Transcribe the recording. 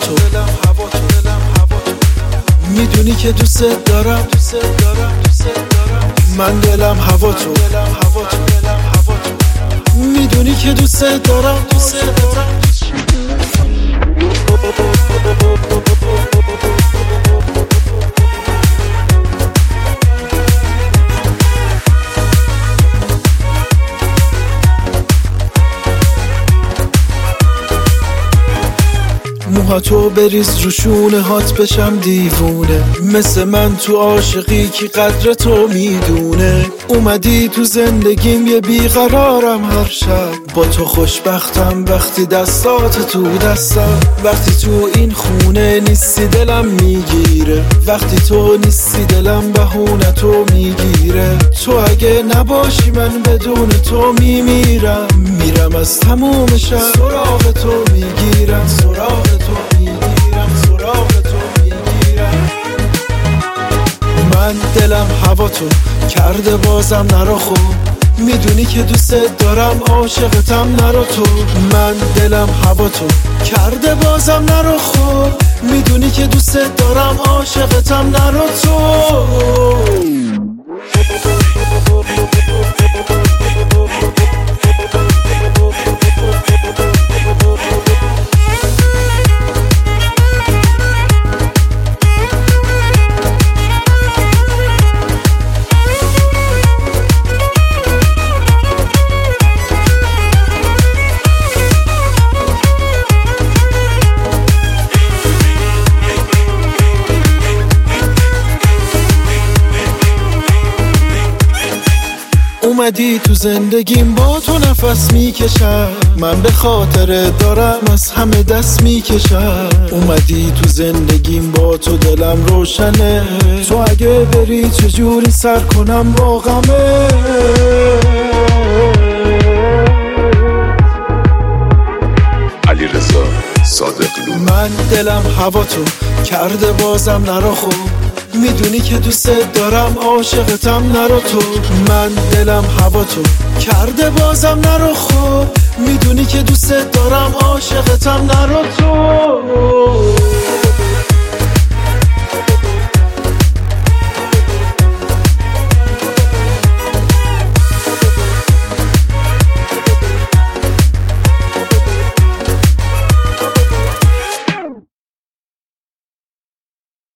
تو میدونی که دوست دارم من دلم هوا تو میدونی که دوست دارم موهاتو بریز رو شونه هات بشم دیوونه مثل من تو عاشقی که قدر تو میدونه اومدی تو زندگیم یه بیقرارم هر شب با تو خوشبختم وقتی دستات تو دستم وقتی تو این خونه نیستی دلم میگیره وقتی تو نیستی دلم بهونه تو میگیره تو اگه نباشی من بدون تو میمیرم میرم از تموم شب سراغ تو میگیرم سراغ تو میگیرم من دلم هوا تو کرده بازم نرو خوب میدونی که دوست دارم عاشقتم نرو تو من دلم هوا تو کرده بازم نرو خوب میدونی که دوست دارم عاشقتم نرو تو اومدی تو زندگیم با تو نفس میکشم من به خاطر دارم از همه دست میکشم اومدی تو زندگیم با تو دلم روشنه تو اگه بری چجوری سر کنم با غمه علیرضا صادقلو من دلم هوا تو کرده بازم نرو خوب میدونی که دوست دارم عاشقتم نرو تو من دلم هوا تو کرده بازم نرو خوب میدونی که دوست دارم عاشقتم نرو تو